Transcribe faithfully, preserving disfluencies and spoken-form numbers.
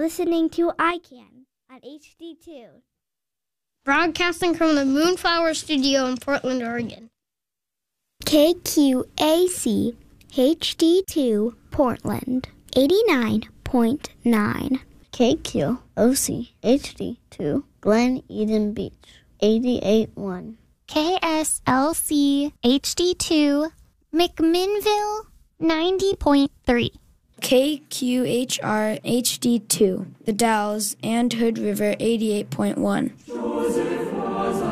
listening to I CAN on H D two. Broadcasting from the Moonflower Studio in Portland, Oregon. K Q A C H D two Portland, eighty-nine point nine. K Q O C H D two Glen Eden Beach, eighty-eight point one. K S L C H D two McMinnville, ninety point three. K Q H R H D two The Dalles and Hood River, eighty-eight point one.